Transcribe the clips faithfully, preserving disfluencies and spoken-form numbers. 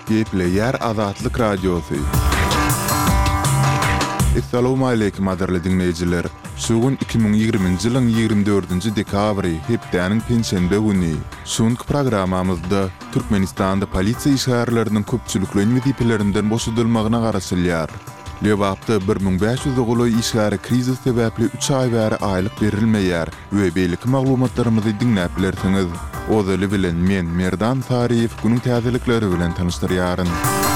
Gepleyer Azatlyk Radiosu. Assalamu alaykum adarly dinleyijiler. Şugun iki bin ýygrymynjy ýylyň ýygrimi dördünji dekabry hepdäniň pensiýende güni. Şuňky programamyzda Türkmenistanda polisiýa işgärlerini köpçüliklerini wezipelerinden boşadylmagyna garaşylýar. Lewapda bir bin beş ýüz ogly işgäri krizis sebäpli üç ay bäri aýlyk berilmeýär we beýlik maglumatlarymyzy dinläp bilersiňiz. Ozaly bilen men Merdan Tariýew günüň täzelikleri bilen tanışdyrýaryn.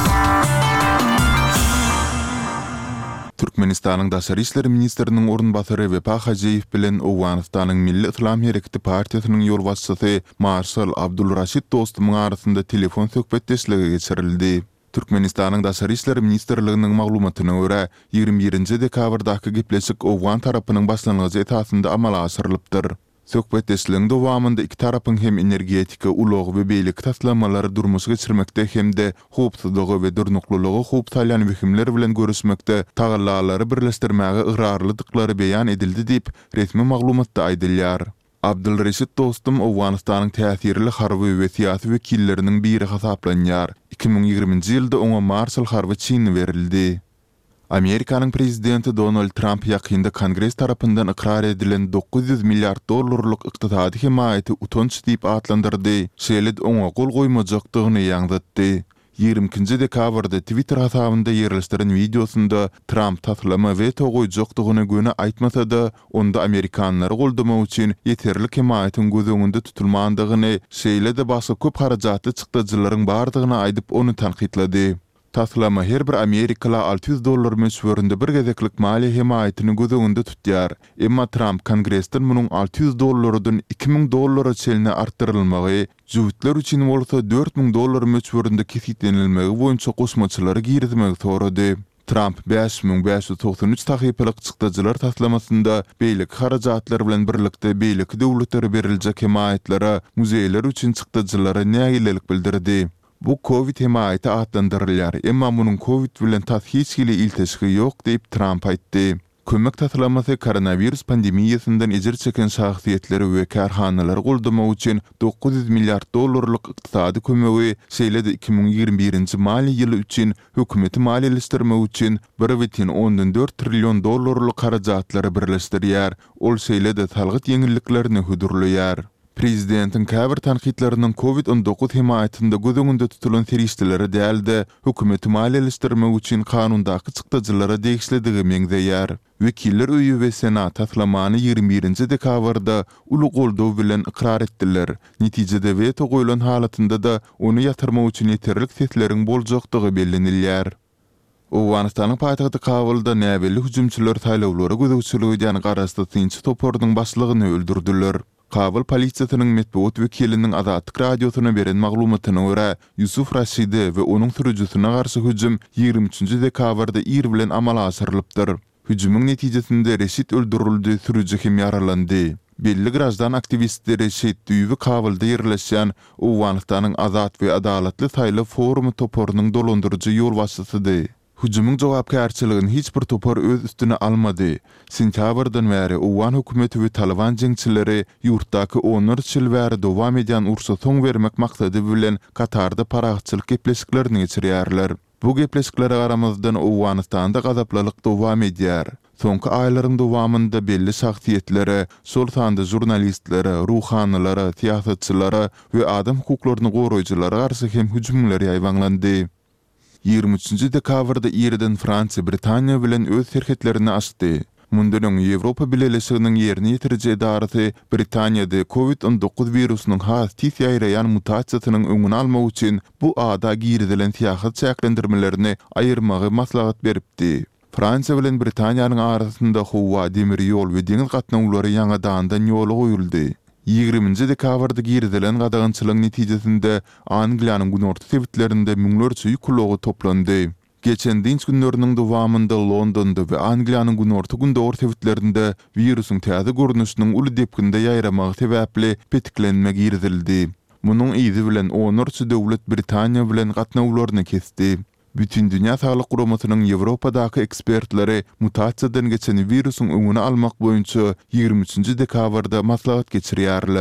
Türkmenistanyň Daşary işleri ministriniň orunbasary Wepa Hajiýew bilen Owganystanyň Milli Islam Hereketi partiýasynyň ýol başçysy Marşal Abdulraşid Dostumyň arasynda telefon söhbetdeşligi geçirildi. Türkmenistanyň Daşary işleri ministrliginiň maglumatyna görä ýygrimi birinji dekabrdaky gepleşik Owgan tarapynyň başlangyjy etasynda amala aşyrylypdyr. Söhbetdeşligiň dowamynda iki tarapyň hem energetika, ulug we beýlik taslammalary durmuşa geçirmekde hemde howpsuzlygy we durnuklulygy howp salýan wehimler bilen görüşmekde tagallalary birleşdirmäge yrarlydyklary beýan edildi diýip resmi maglumatda aýdylýar. Abdulraşid Dostum Owganystanyň täsirli harby we syýasy wekilleriniň biri hasaplanýar. iki bin ýygrimiňji ýylda oňa Marshall harby çyny berildi. Amerikanyň prezidenti Donald Trump ýakynda Kongres tarapyndan ikrar edilen dokuz ýüz milliard dollarlyk ykdysady himayaty utanç diýip atlandyrdy. Şeýle oňa gol goýmajakdygyny ýaňdatdy. ýygrimi dekabrda Twitter hasabynda ýerleşdiren videosunda Trump taslama we togoýjakdygyny göne aýtmasa-da, onda Amerikanlary goldamak üçin ýeterli himayatyň göz öňünde tutulmandygyny, şeýle-de başga köp harajatly çykdyjylaryň bardygyny aýdyp onu tanqidlady. Taslama her bir Amerikalı altı yüz dollar meşwöründe bir gezeklik mali himayatyny göz öňünde tutýar. Emma Trump Kongresden munyň altı yüz dollardan iki bin dollara çelne artdyrylmagy, jüwitler üçin bolsa dört bin dollar meşwöründe kesitlenilmegi boýunça goşmaçylary girizmegi sorady. Trump beş bin beş ýüz toksan üç tahypylyk çykdyjylar taslamasynda beýlik harajatlar bilen birlikde beýlik döwletlere beriljek himayatlary muzeýler üçin çykdyjylara nägilelik bildirdi. Bu Covid himayaty atlandyrylýar, emma munyň Covid bilen tas hiç hili ilteşigi ýok diýip Trump aýtdy. Kömek taslamasy koronavirus pandemiýasyndan ejir çeken şahsiýetleri we karhanalar goldamak üçin dokuz yüz milliard dollarlyk ykdysady kömegi, şeýle-de iki bin ýygrimi birinji mali ýyly üçin hökümeti maliýeleşdirmek üçin bir buçuk ondan dört trillion dollarlyk harajatlary birleşdirýär. Ol şeýle-de salgyt ýeňilliklerini hudurlaýar. Prezidentin käbir tanqidlerinin Covid on dokuz himayatynda göz öňünde tutulan serişdeleri däldi, hökümeti maliýeleşdirmek üçin kanundaky çykdyjylara degişledigi meňzeýär. Wekiller öýü we senat taslamany ýygrimi birinji dekabrda uly goldaw bilen ikrar etdiler. Netijede veto goýulan halatynda da onu ýatyrmak üçin ýeterlik sesleriň boljakdygy bellenilýär. Owganystanyň paýtagty Kabulda näbelli hüjümçiler taýlawlary gözegçiligi diýen garaşdy tynç topordyň başlygyny öldürdiler. Kabul polisiýasynyň metbuat wekiliniň Azatlyk radiosyna beren maglumatyna görä, Yusuf Rashidi we onuň sürüjüsine garşy hüjüm ýygrimi üçinji dekabrda ir bilen amala aşyrylypdyr. Hüjümüň netijesinde Reşit öldürildi, sürüjü hem ýaralandy. Belli grajdan aktivistleri Reşit düýbi Kabulda ýerleşýän Owganystanyň Azat we Adalatly saýly forumy toporunyň dolandyrjy ýol başçysydy. Hüjümüň jogapkärçiligini hiç bir topar öz üstüne almady. Sentýabrdan bäri Owgan hökümeti we Taliban jeňçileri ýurtdaky on üç ýyl bäri dowam edýän urşa soň bermek maksady bilen Katarda paragçylyk gepleşiklerini geçirýärler. Bu gepleşiklere garamazdan Owganystanda gazaplalyk dowam edýär. Soňky aýlaryň dowamynda belli şahsiýetlere, şol sanda jurnalistlere, ruhanylary, tiýatyrçylary we adam hukuklaryny goraýjylara garşy hem hüjümler ýaýbanlandy. ýygrimi üçinji dekabrda ýerden Fransiýa Britaniýa bilen öz serhetlerini açdy. Mundan öň Ýewropa Birleşiginiň ýerini ýetirje edarasy Britaniýada Covid on dokuz virusynyň has tez ýaýraýan mutasiýasynyň öňüni almak üçin bu ada giridilen syýasat çäklendirmelerini aýyrmagy maslahat beripdi. Fransiýa bilen Britaniýanyň arasynda howa, demir ýol we deňiz gatnawlary ýangadan ýola goýuldy. ýygrimiňji dekabrda giridilen gadagynçylygyň netijesinde Angliýanyň günorta sebitlerinde müňlerçe ýüklogy toplandy. Geçen dinç günleriniň dowamynda Londonda we Angliýanyň günorta gündor sebitlerinde virusyň täze görnüşiniň uly depkinde ýaýramagy sebäpli petiklenme giridildi. Munyň izi bilen on üç döwlet Britaniýa bilen gatnawlaryny kesdi. Bütün Dünya Sağlık Guramasynyň Ýewropadaky ekspertleri mutasiýadan geçen virusyň öňüni almak boýunça ýygrimi üçinji dekabrda maslahat geçirýärler.